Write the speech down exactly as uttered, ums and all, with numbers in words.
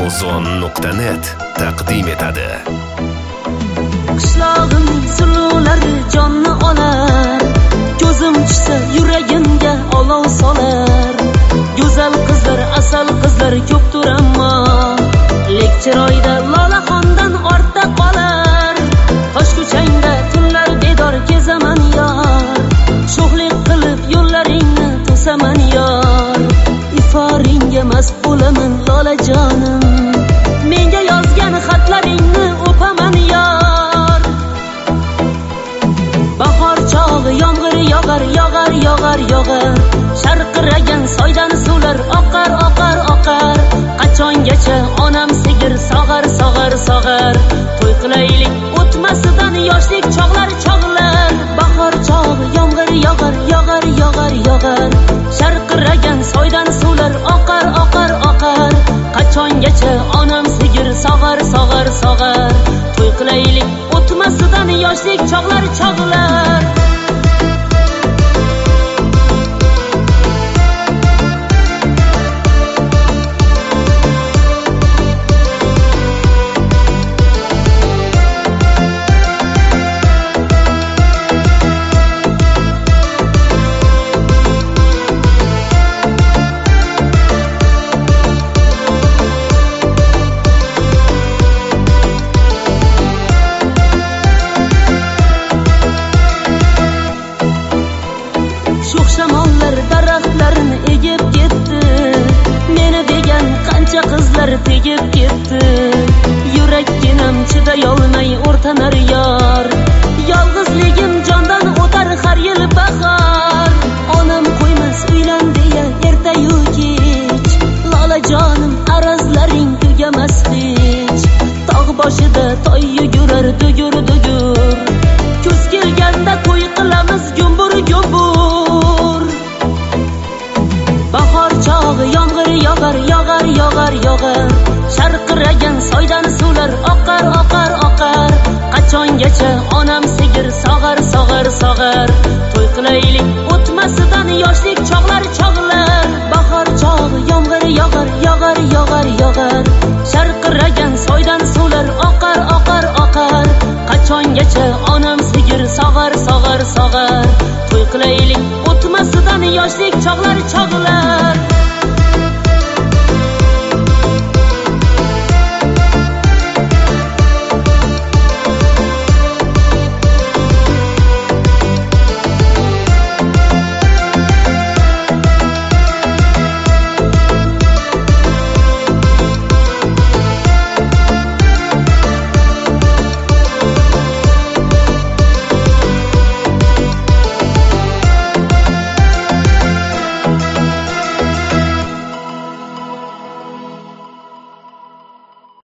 amazon nuqta net taqdim etadi. Qishlog'imning suluvlari jonni olar, ko'zim tushsa yuragimga olov solar. Go'zal qizlar, asal qizlar ko'pdir ammo lek chiroyda lolaxondan ortda qolar. Tosh ko'changda tunlar bedor kezaman yor, sho'xlik qilib yo'llaringni to'saman yor. Iforingga mast bo'laman lolajonim, menga yozgan xatlaringni o'paman yor. Bahor chog'i yomg'ir yog'ar, yog'ar, yog'ar, yog'ar. Sharqiragan soydan suvlar oqar, oqar, oqar. Qachongacha onam sigir sog'ar, sog'ar, sog'ar. To'y qilaylik o'tmasidan yoshlik chog'lar, chog'lar. Bahor chog'i yomg'ir yog'ar, yog'ar, yog'ar, yog'ar. Sharqiragan soydan suvlar oqar, oqar, oqar. Qachongacha onam sigir sog'ar, sog'ar, sog'ar. To'y qilaylik o'tmasidan yoshlik chog'lar, chog'lar. Shamollar daraxtlarni egib ketdi, meni degan qancha qizlar tegib ketdi. Yurakkinam chidayolmay o'rtanar yor, yolg'izligim jondan o'tar har yil bahor. Onam qo'ymas uylan deya ertayu kech, lolajonim arazlaring tugamas hech. Tog' boshida toy yugurar dugur dugur, kuz kelganda to'y qilamiz gumbur gumbur. Bahor chog'i yomg'ir yog'ar, yog'ar, yog'ar, yog'ar. Sharqiragan soydan suvlar oqar, oqar, oqar. Qachongacha onam sigir sog'ar, sog'ar, sog'ar. To'y qilaylik o'tmasidan yoshlik chog'lar, chog'lar. Bahor chog'i yomg'ir yog'ar, yog'ar, yog'ar, yog'ar. Sharqiragan soydan suvlar oqar, oqar, oqar. Qachongacha onam sigir sog'ar, sog'ar, sog'ar. To'y qilaylik o'tmasidan yoshlik chog'lar, chog'lar.